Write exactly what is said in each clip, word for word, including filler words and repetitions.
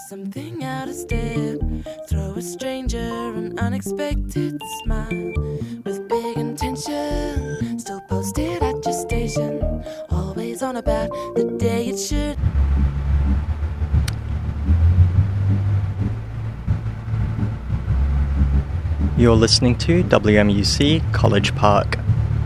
something out of step. Throw a stranger an unexpected smile with big intention. Still posted at your station, always on about the day it should. You're listening to W M U C College Park.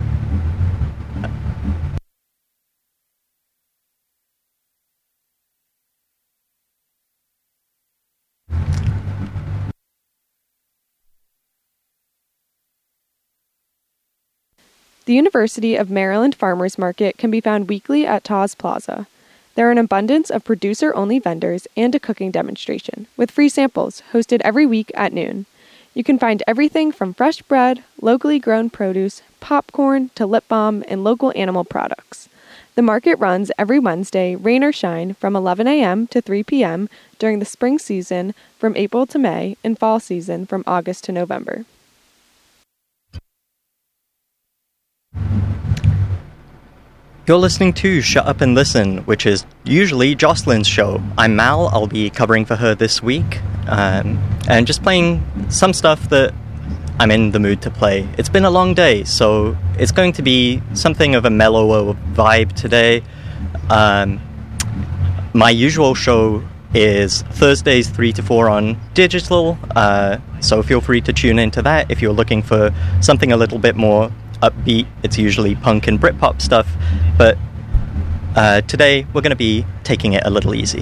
The University of Maryland Farmers Market can be found weekly at Taws Plaza. There are an abundance of producer-only vendors and a cooking demonstration, with free samples hosted every week at noon. You can find everything from fresh bread, locally grown produce, popcorn, to lip balm, and local animal products. The market runs every Wednesday, rain or shine, from eleven a.m. to three p.m. during the spring season from April to May, and fall season from August to November. You're listening to Shut Up and Listen, which is usually Jocelyn's show. I'm Mal, I'll be covering for her this week, um, and just playing some stuff that I'm in the mood to play. It's been a long day, so it's going to be something of a mellower vibe today. Um, my usual show is Thursdays three to four on digital, uh, so feel free to tune into that if you're looking for something a little bit more upbeat. It's usually punk and Britpop stuff, but uh, today we're going to be taking it a little easy.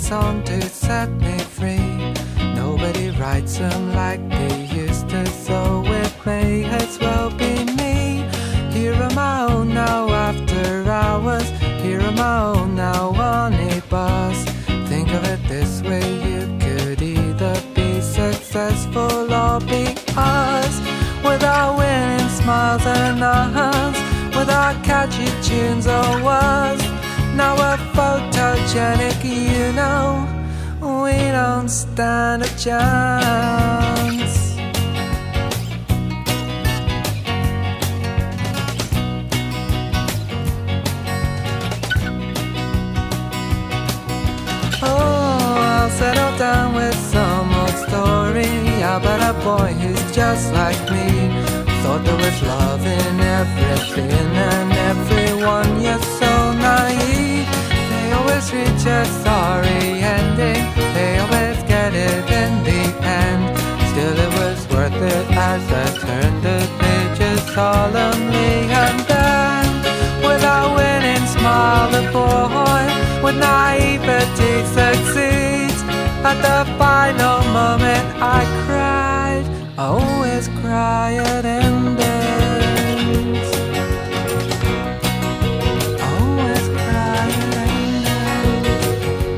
song to set me free. Nobody writes them like they used to, so it may as well be me. Here on my own now after hours, here on my own now on a bus. Think of it this way, you could either be successful or be us. Without winning smiles and nods, without catchy tunes or words. Now we're photogenic, you know, we don't stand a chance. Settle down with some old story about a boy who's just like me. Thought there was love in everything and everyone, you're so naive. They always reach a sorry ending, they always get it in the end. Still it was worth it as I turned the pages solemnly. And then, without winning, smile the boy with naivety succeeds. At the final moment I cried, I always cry at endings. Always cry at endings.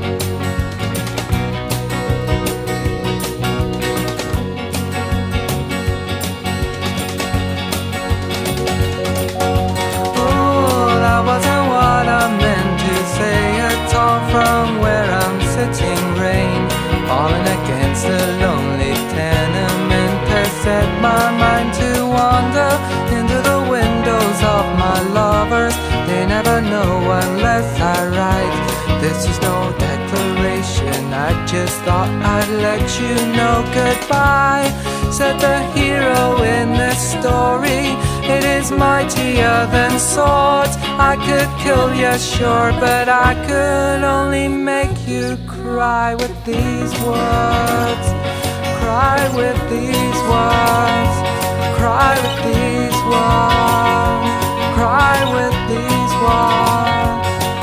Oh, that wasn't what I meant to say at all. From where I'm sitting, rain falling against the lonely tenement has set my mind to wander into the windows of my lovers. They never know unless I write. This is no declaration, I just thought I'd let you know goodbye. Said the hero in this story, it is mightier than swords. I could kill you, sure, but I could only make you cry with these words. Cry with these words. Cry with these words. Cry with these words.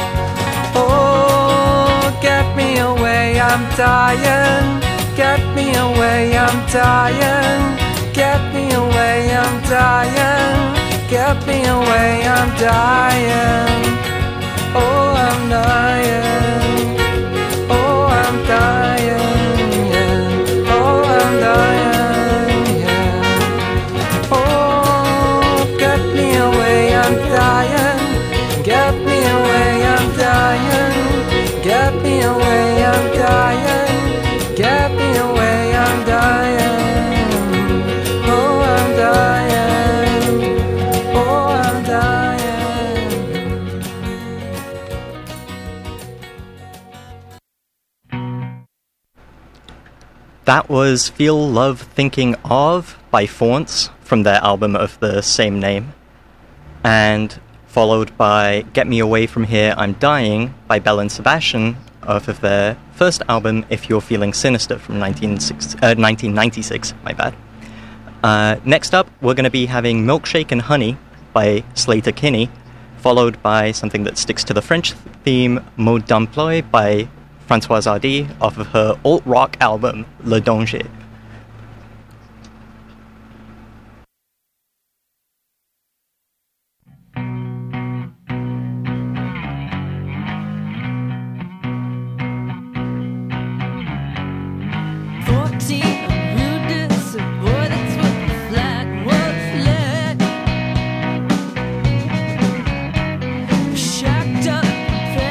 Oh, get me away, I'm dying. Get me away, I'm dying. Get me away, I'm dying. Get me away, I'm dying. Oh, I'm dying. Oh, I'm dying, yeah. Oh, I'm dying, yeah. Oh, get me away, I'm dying. Get me away, I'm dying. Get me away, I'm dying. Get me away, I'm dying. Oh, I'm dying. Oh, I'm dying. That was Feel Love Thinking Of by Faunce from their album of the same name, and followed by Get Me Away From Here, I'm Dying by Belle and Sebastian off of their first album, If You're Feeling Sinister, from nineteen ninety-six, my bad. Uh, next up, we're going to be having Milkshake and Honey by Slater Kinney, followed by something that sticks to the French theme, Mode d'Emploi by Françoise Hardy off of her alt-rock album, Le Danger.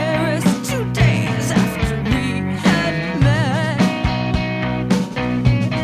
Two days after we had met,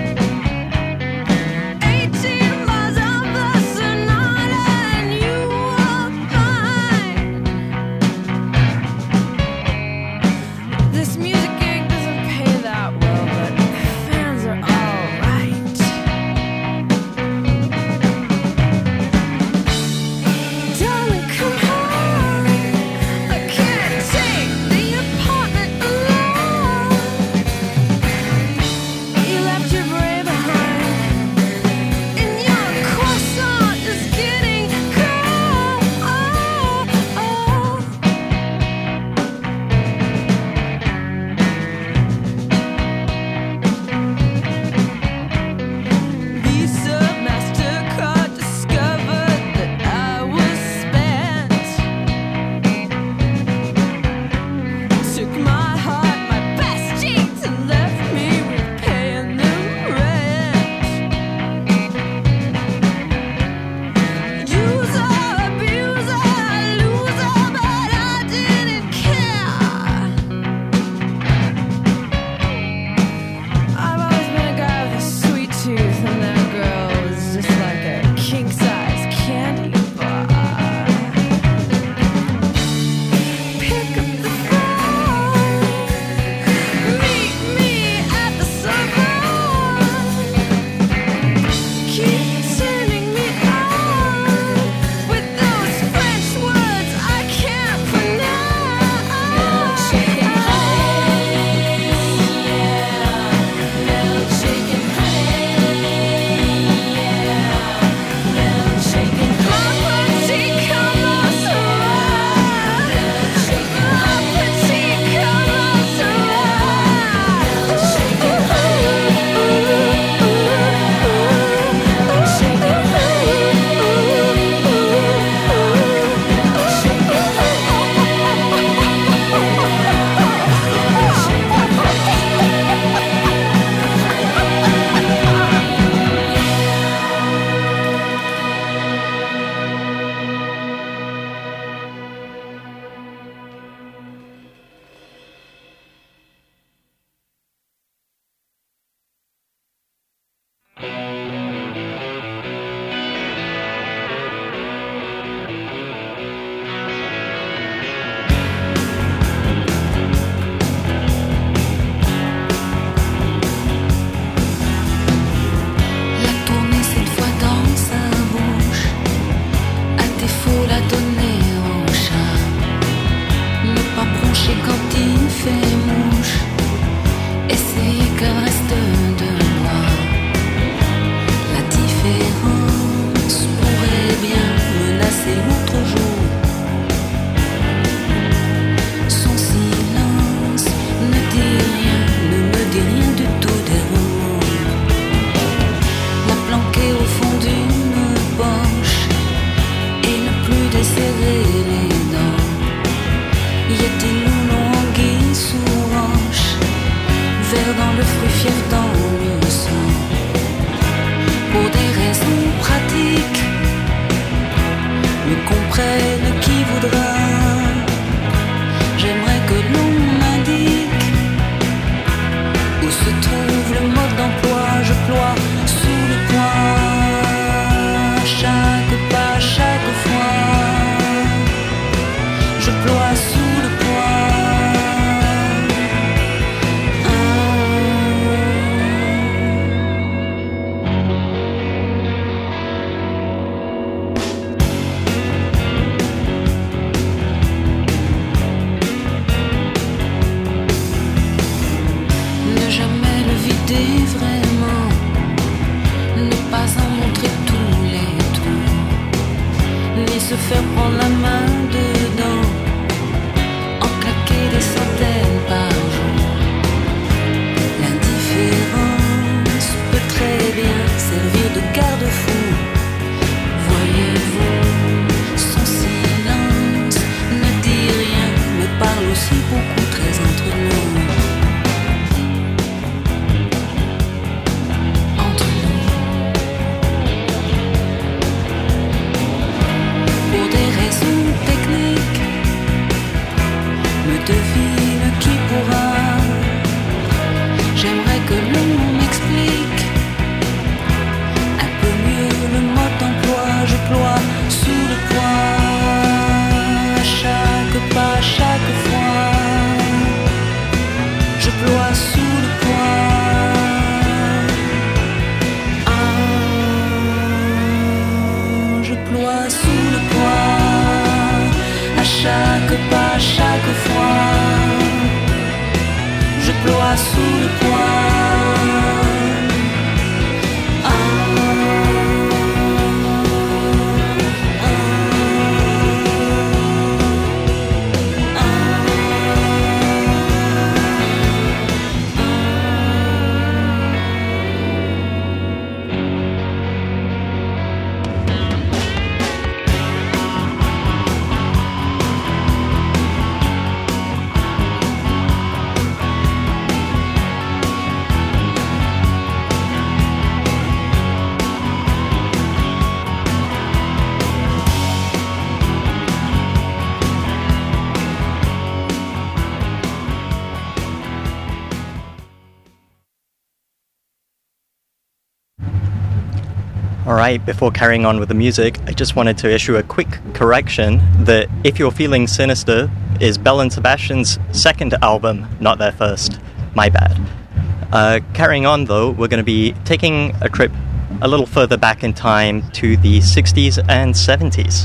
souffle fief dans le sang. Pour des raisons pratiques, me comprenne qui voudra. J'aimerais que l'on m'indique où se trouve le mode d'emploi. Je ploie sous le poing, chaque pas, chaque fois. Je ploie sous le poing. Vraiment, ne pas en montrer tous les trous, ni se faire prendre la main dedans, en claquer des centaines par jour. L'indifférence peut très bien servir de garde-fou. Voyez-vous, son silence ne dit rien, mais parle aussi beaucoup très entre nous. Devine qui pourra. J'aimerais que l'on m'explique un peu mieux le mode d'emploi. Je ploie sous le poing, chaque pas, chaque fois. Je ploie sous le poing. Ah, je ploie sous le poing, à chaque pas, chaque fois. Je ploie sous le poing. Ah, ah, ah, Alright, before carrying on with the music, I just wanted to issue a quick correction that If You're Feeling Sinister is Belle and Sebastian's second album, not their first. My bad. Uh, carrying on though, we're going to be taking a trip a little further back in time to the sixties and seventies.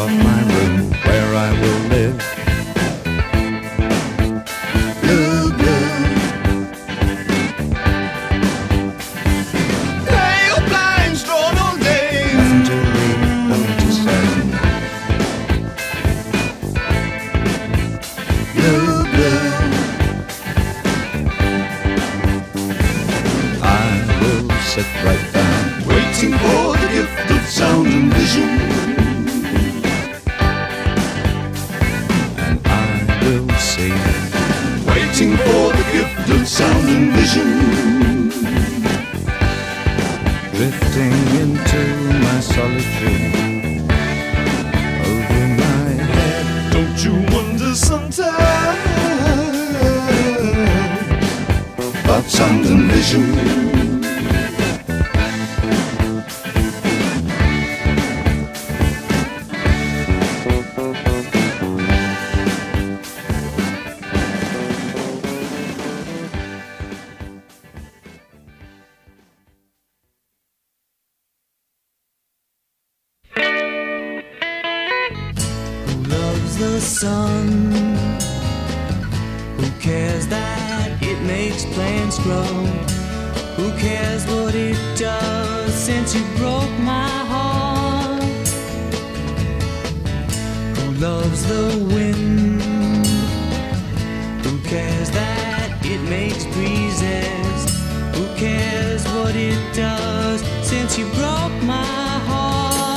of my room where I will live. Blue, blue. Pale blinds drawn all day. Nothing to read, nothing to say. Blue, blue. I will sit right down, waiting for the gift of sound and vision. And I will see, waiting for the gift of sound and vision. Drifting into my solitude, over my head. Don't you wonder sometimes about sound and vision? The sun, who cares that it makes plants grow? Who cares what it does since you broke my heart? Who loves the wind? Who cares that it makes breezes? Who cares what it does since you broke my heart?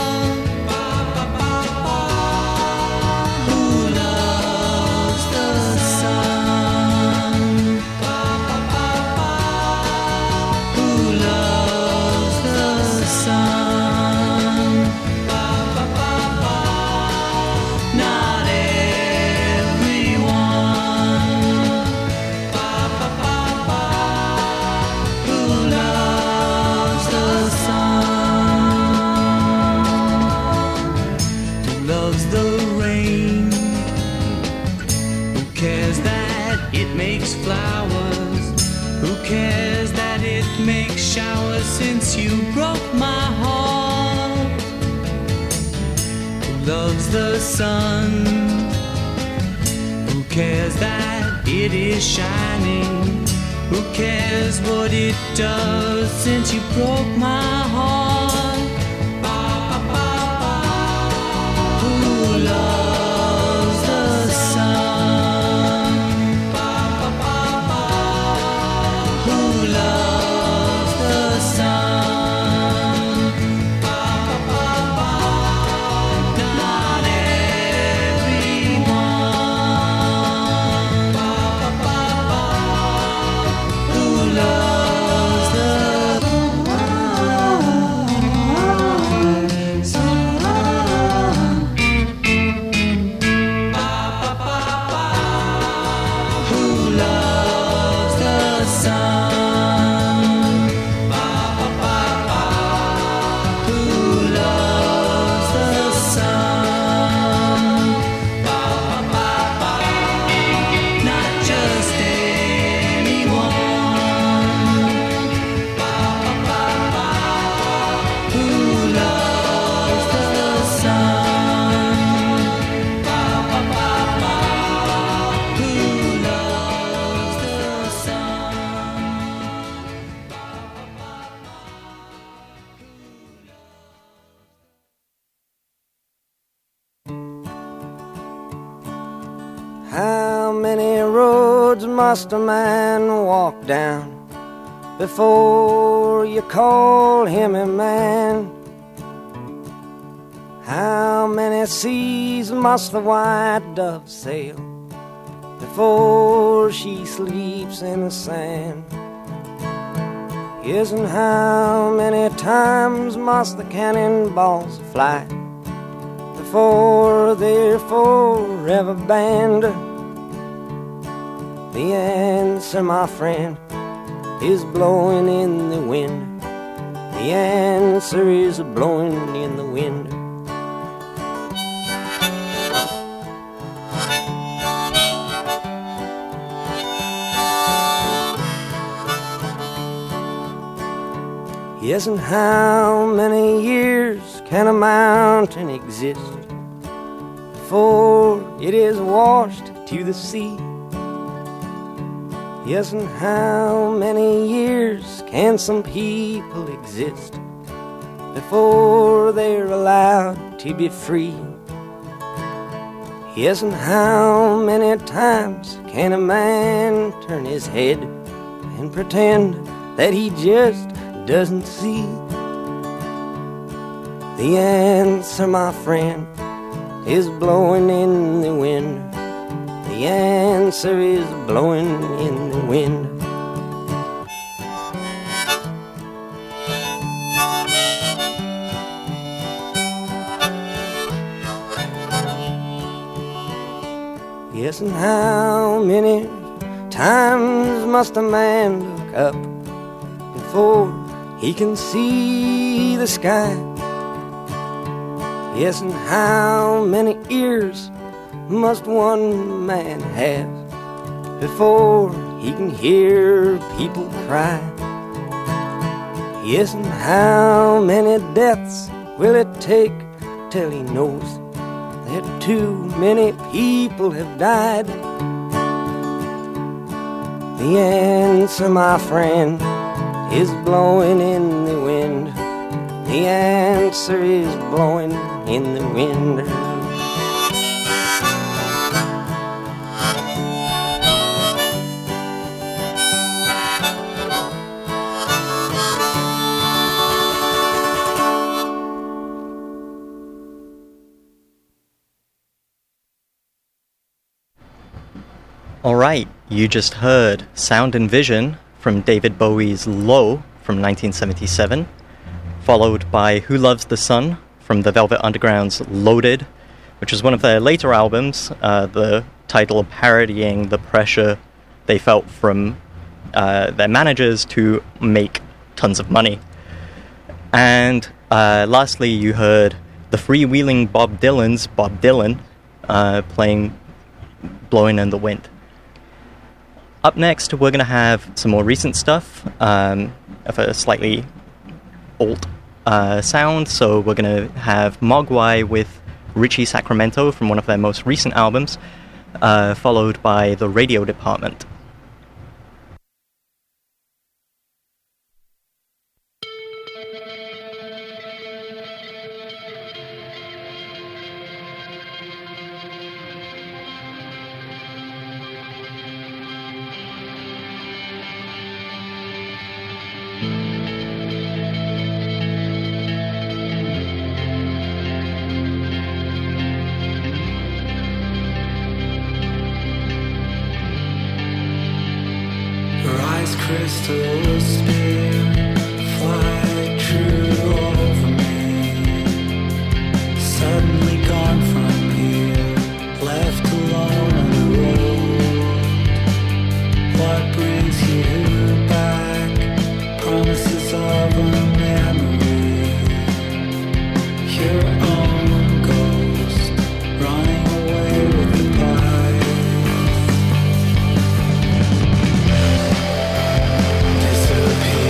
Since you broke my heart. Who loves the sun? Who cares that it is shining? Who cares what it does since you broke my heart? Who loves the sun? Who loves the sun? Not everyone. Who loves the Who loves the sun? Who loves the sun? Not just anyone. Who loves the sun? Who loves the How many roads must a man walk down before you call him a man? How many seas must the white dove sail before she sleeps in the sand? Yes, and how many times must the cannonballs fly before they're forever banned? The answer, my friend, is blowing in the wind. The answer is blowing in the wind. Yes, and how many years can a mountain exist before it is washed to the sea. Yes, and how many years can some people exist before they're allowed to be free? Yes, and how many times can a man turn his head and pretend that he just doesn't see? The answer, my friend, is blowing in the wind. The answer is blowing in the wind. Yes, and how many times must a man look up before he can see the sky? Yes, and how many ears must one man have before he can hear people cry? Yes, and how many deaths will it take till he knows that too many people have died? The answer, my friend, is blowing in the wind. The answer is blowing in the wind. Alright, you just heard Sound and Vision from David Bowie's Low from nineteen seventy-seven, followed by Who Loves the Sun from the Velvet Underground's Loaded, which was one of their later albums, uh, the title parodying the pressure they felt from uh, their managers to make tons of money. And uh, lastly, you heard the freewheeling Bob Dylan's Bob Dylan uh, playing Blowing in the Wind. Up next, we're going to have some more recent stuff um, of a slightly alt uh, sound. So we're going to have Mogwai with Richie Sacramento from one of their most recent albums, uh, followed by The Radio Department. Crystal spear, fly true over me. Suddenly gone from here, left alone on the road. What brings you back? Promises of a memory. Your own ghost, running away with the pie. Disappear.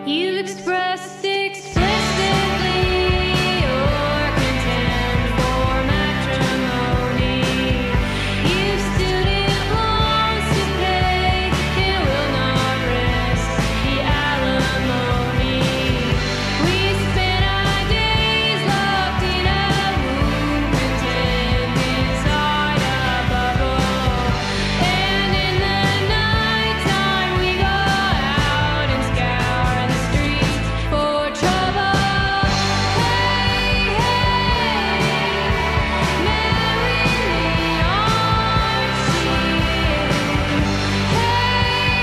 You've expressed explicitly your contempt for matrimony. You've student loans to pay and will not risk the alimony. We spent our days locked in a womb, content inside a bubble. And in the nighttime we go out and scour the streets for trouble. Hey, hey, marry me, Archie. Hey,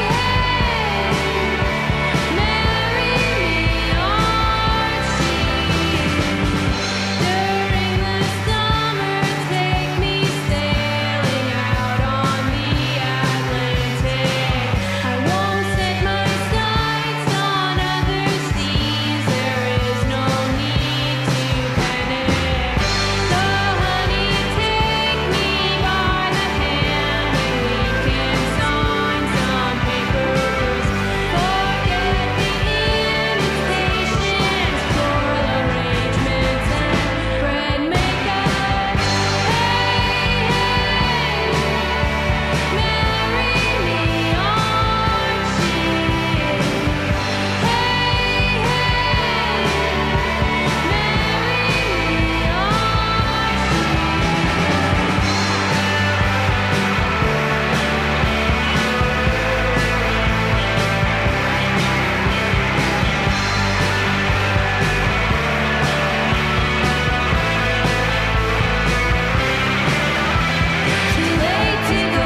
hey, marry me, Archie. During the summer, take me sailing out on the Atlantic. I won't set my sights on other seas. There is no need to panic. So honey, take me by the hand and we can sign some papers. Forget the invitations, floral arrangements and bread makeup. Hey, hey, marry me, Archie. Hey, too late to go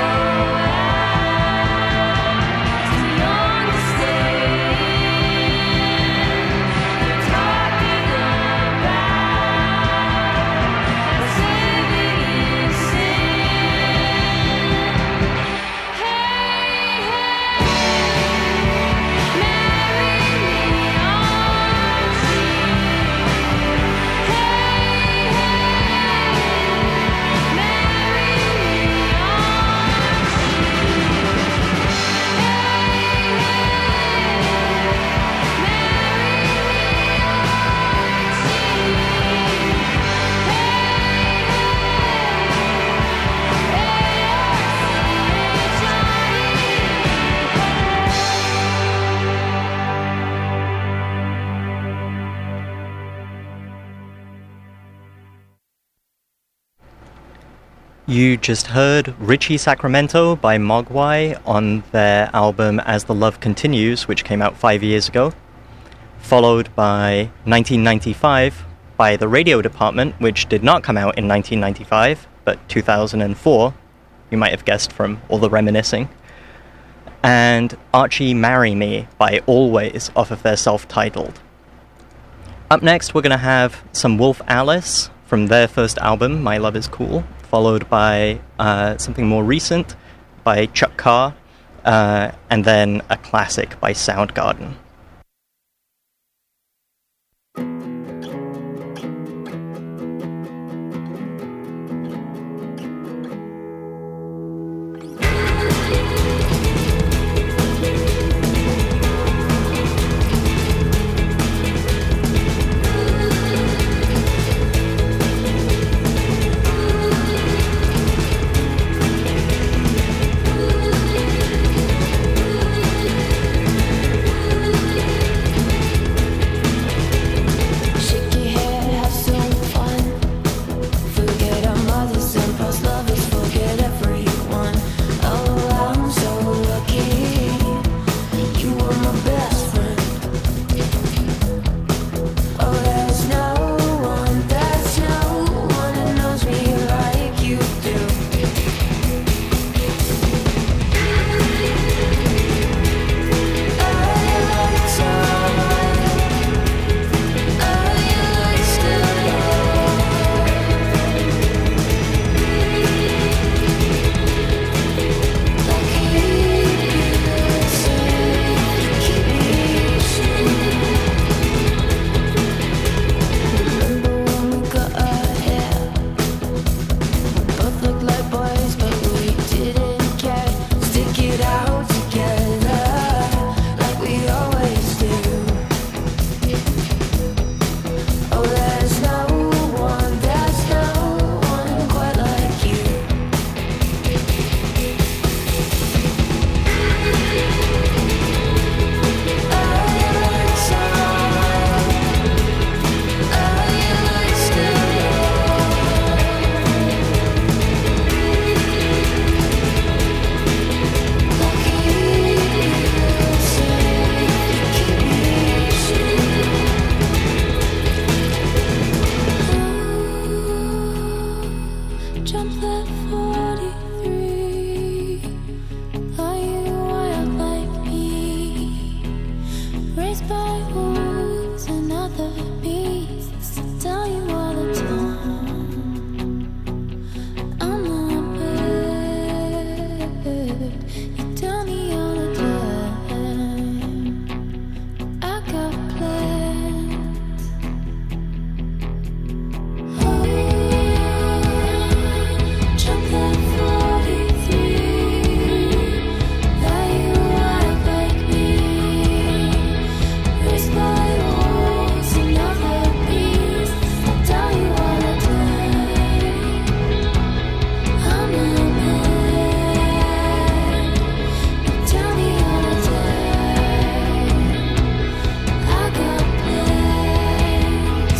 out, too young to stay in. You're talking about as if it is sin. Hey, hey, marry me, Archie. Hey, You just heard Richie Sacramento by Mogwai on their album As the Love Continues, which came out five years ago, followed by nineteen ninety-five by The Radio Department, which did not come out in nineteen ninety-five, but two thousand four, you might have guessed from all the reminiscing, and Archie Marry Me by Always off of their self-titled. Up next, we're going to have some Wolf Alice from their first album, My Love Is Cool, followed by uh, something more recent by Chuck Carr, uh, and then a classic by Soundgarden. hey, You tell me all the time I got plans. Oh, jump that forty-three. That you act like me. Raised by wolves and other beasts. I tell you all the time I'm a man. You tell me all the time I got plans.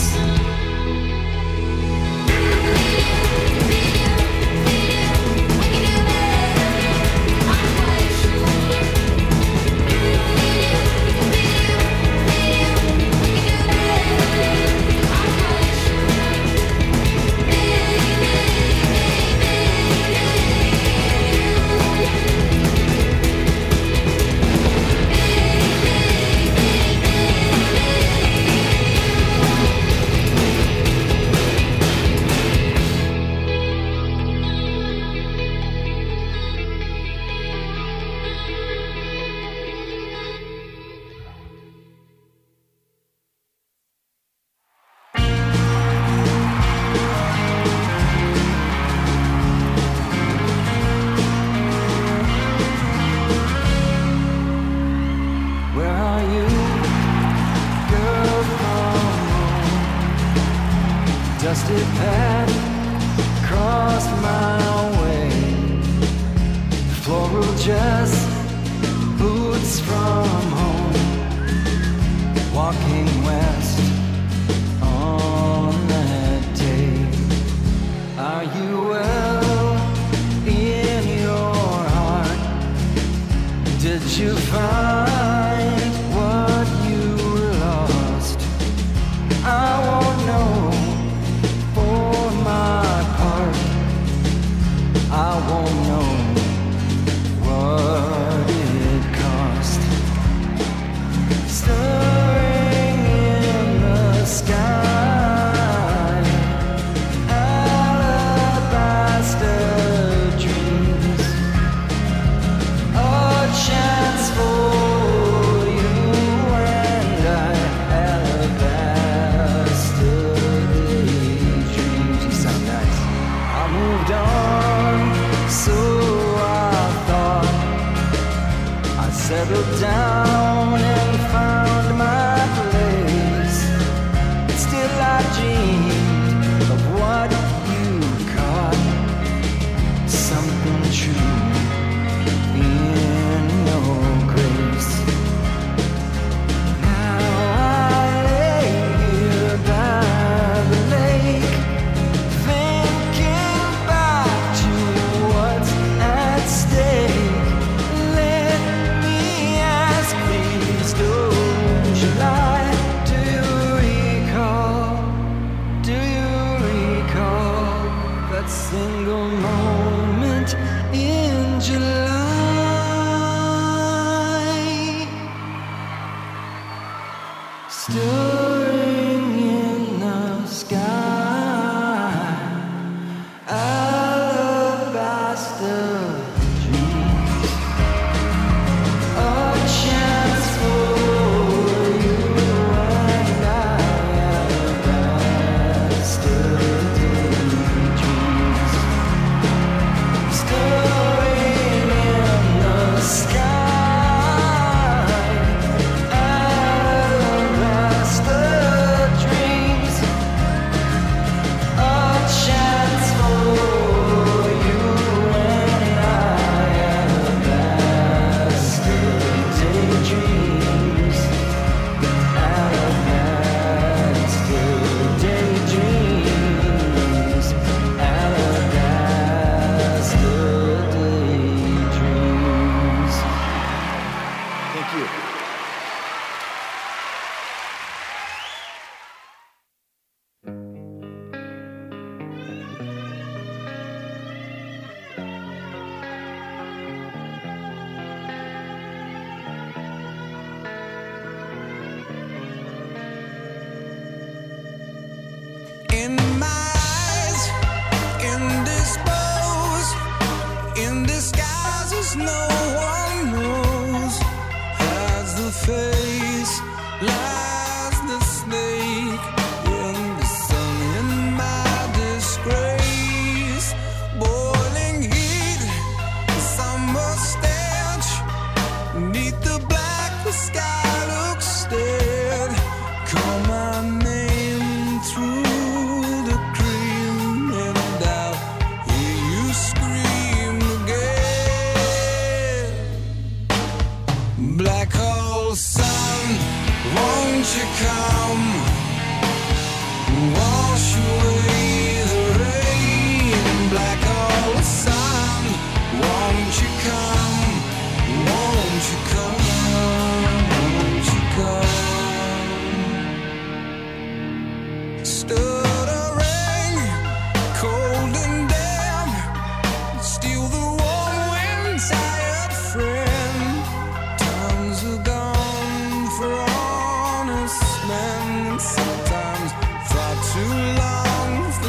Where are you, girl from home? Dusty path crossed my way. Floral dress, boots from home. Walking west on that day. Are you well in your heart? Did you find what you lost? I won't know for my part. I won't know what it cost. Stirring in the sky, alabaster dreams. A chance for you and I, alabaster daydreams. You sound nice. I moved on, so I thought. I settled down and found my place. Still I dreamed of what you caught. Something true in your grace. Now I lay here by the lake, thinking back to what's at stake. Let me ask, please don't you lie. Do you recall, do you recall that single moment in July? Stirring in the sky, alabaster dreams. A chance for you and I, alabaster daydreams. Stirring in the sky, alabaster dreams. A chance for you and I, alabaster daydreams. Alabaster daydreams. Alabaster daydreams. Thank you. In my eyes, indisposed, in disguise as no one knows. Has the face, lies the snake in the sun in my disgrace. Boiling heat, summer stench, neath the black the sky looks dead. Call my name through the cream and I'll hear you scream again. Black hole sun, won't you come? Wash away the rain. Black hole sun, won't you come? Won't you come? Won't you come? Stuttering, cold and damp, steal the warm wind, tired friend. Times are gone for honest men. Sometimes far too long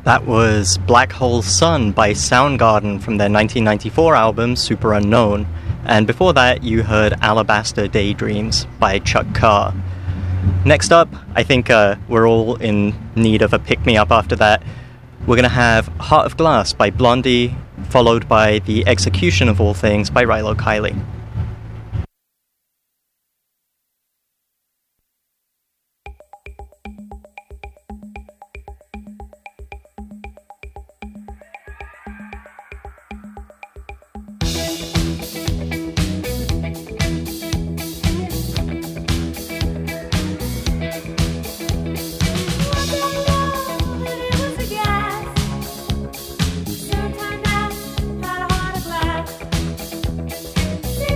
That was Black Hole Sun by Soundgarden from their nineteen ninety-four album Super Unknown. And before that, you heard Alabaster Daydreams by Chuck Carr. Next up, I think uh, we're all in need of a pick-me-up after that. We're going to have Heart of Glass by Blondie, followed by The Execution of All Things by Rilo Kiley. Sometimes I had a heart of glass.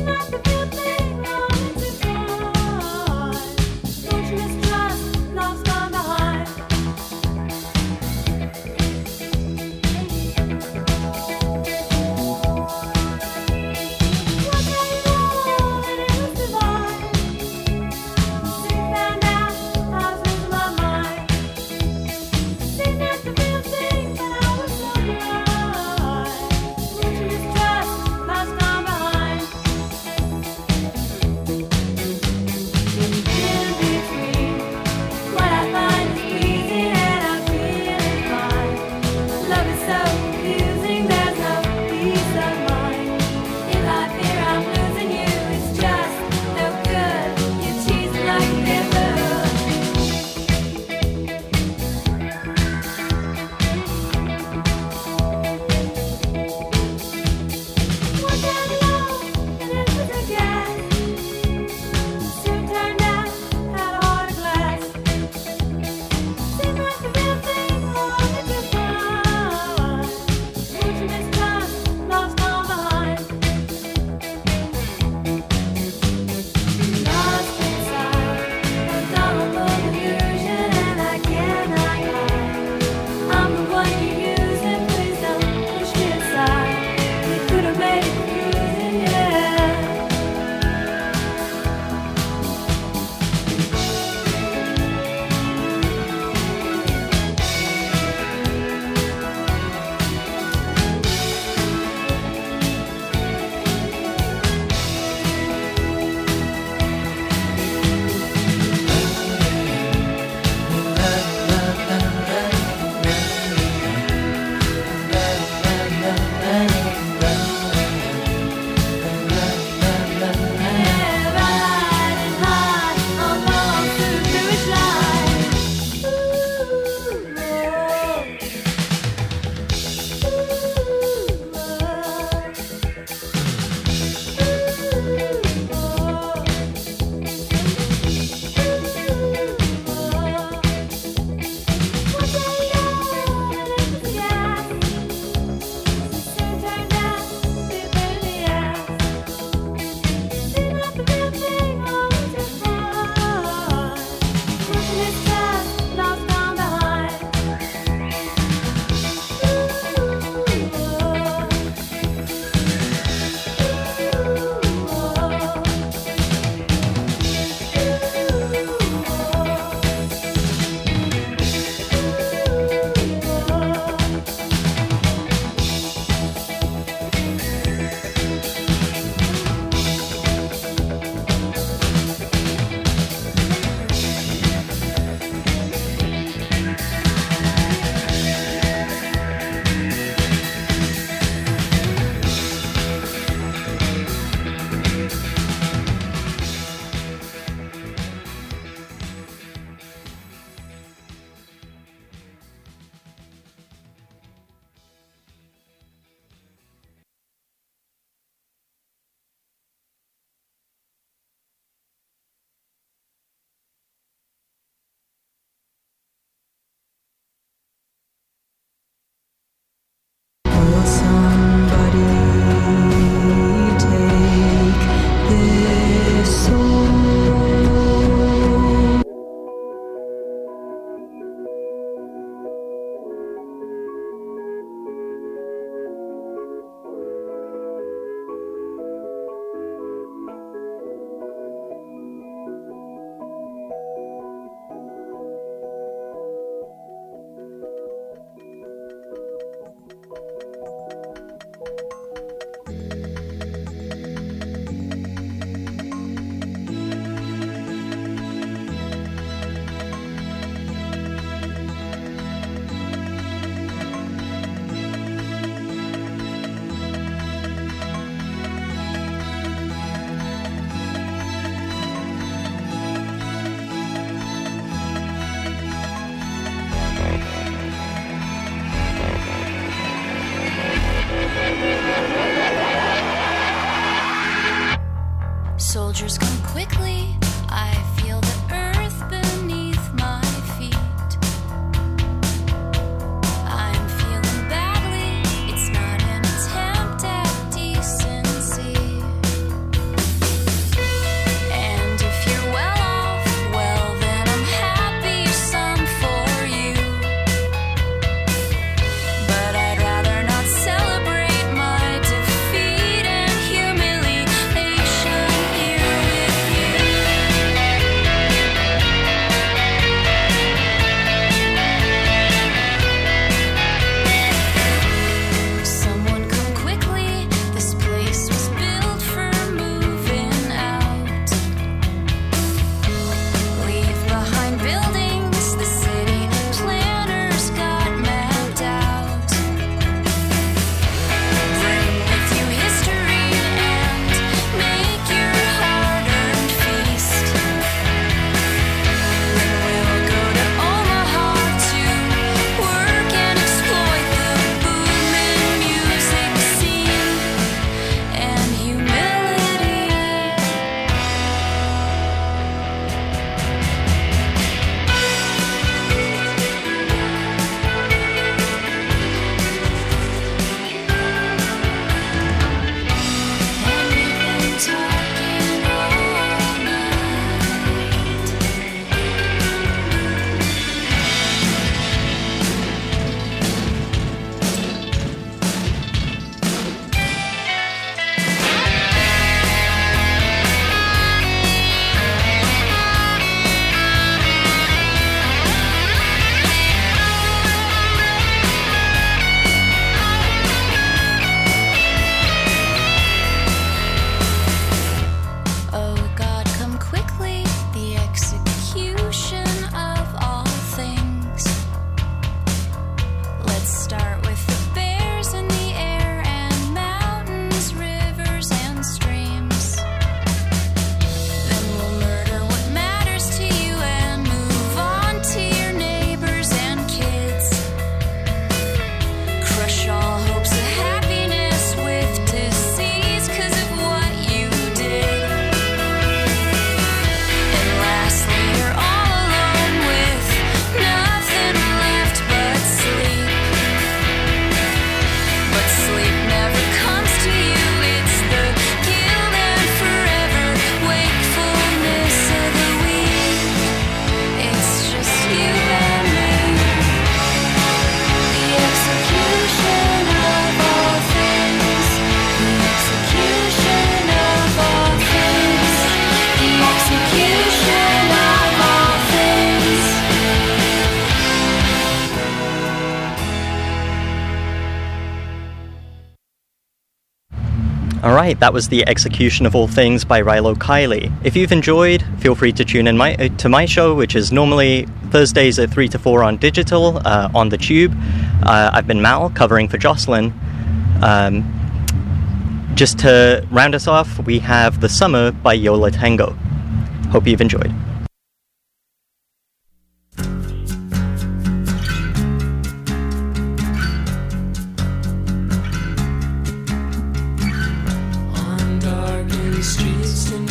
soldiers come quickly. I feel the earth beneath my feet. I'm feeling badly. It's not an attempt at decency. And if you're well off, well then I'm happy some for you. But I'd rather not celebrate my defeat and humiliation here with you. Someone come quickly. This place was built for moving out. Leave behind buildings the city planners got mapped out. Bring with you history and make your hard-earned feast. Then we'll go to Omaha to work and exploit the booming music scene and humility. And we've been talking all night. Oh God, come quickly, the execution of all things. Let's start with the bears in the air and mountains, rivers, and streams. Then we'll murder what matters to you and move on to your neighbors and kids. Crush all hopes of happiness with disease 'cause of what you did. And lastly, you're all alone with nothing left but sleep. But sleep never comes to you. It's the guilt and forever wakefulness of the weak. It's just you and me. The execution of all things. The execution of all things. The execution of all things. Alright, that was The Execution of All Things by Rilo Kiley. If you've enjoyed, feel free to tune in my, uh, to my show, which is normally Thursdays at three to four on digital, uh, on the Tube. Uh, I've been Mal, covering for Jocelyn. Um, just to round us off, we have The Summer by Yola Tango. Hope you've enjoyed. On darkened streets tonight.